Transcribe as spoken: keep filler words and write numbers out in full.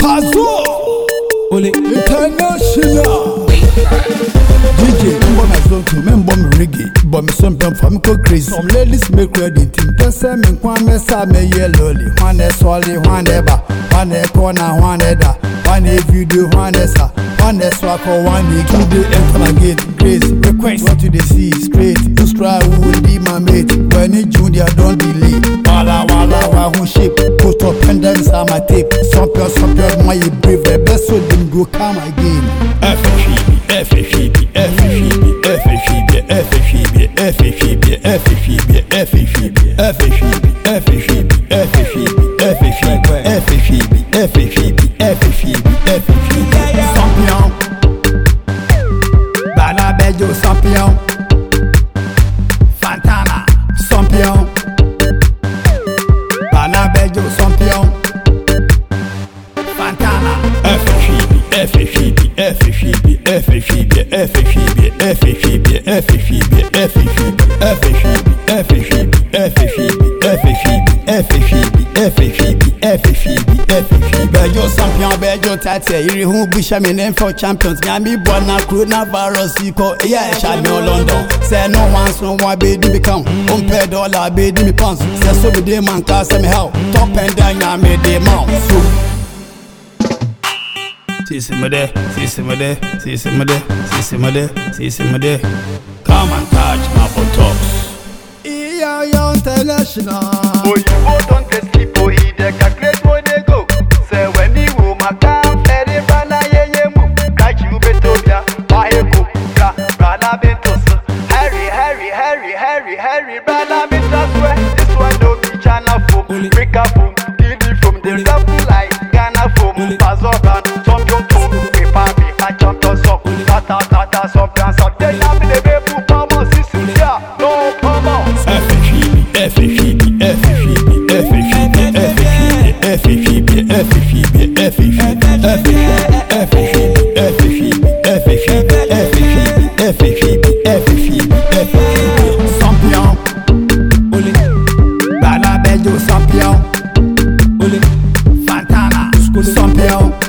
Pazo Ole International D J, mbọ my zone to me mbọ me reggae but me some them for me go crazy. Some ladies make ready team person me kwa me sa me yellow one is solid one eba one e corner one eda one e video one esa one is swako one e two day enter my gate grace request what to the see straight to try who will be my mate when it junior don't delay wala wala wa who shape put up pendants on my tape some pure some pure my brave the best so them go come again. F F F F Champion, Banabejo champion, Fantana champion, Banabejo champion, Fantana. Bejo champion, Bejo tate. Iri who be me name for champions. Nyami bona coronavirus iko. Yeah, champion London. Say no one so one baby become. Umpe dollar baby me pounds. Say so be dey man cause me how. Top and down nyami dey mount. So. Sisimade, sisimade, sisimade, sisimade, sisimade. Come and touch my buttocks. Yeah, yeah, international. Oh, you both on the sleep, oh, he de calculate where they go. Say when he will my camp, let it run a ye ye move. Catch you betobia, why you go? Brother Bentos, Harry, Harry, Harry, Harry, Harry, brother Bentos, this one don't be channel foam, break up boom, deal from the double like Ghana foam, Pazoran, champion foam, paper, paper, champion sock, tata, tata, champion sock, they have the baby, Pama, Sicily, no Pama. F F F Champion, Banabejo champion, Fantana champion.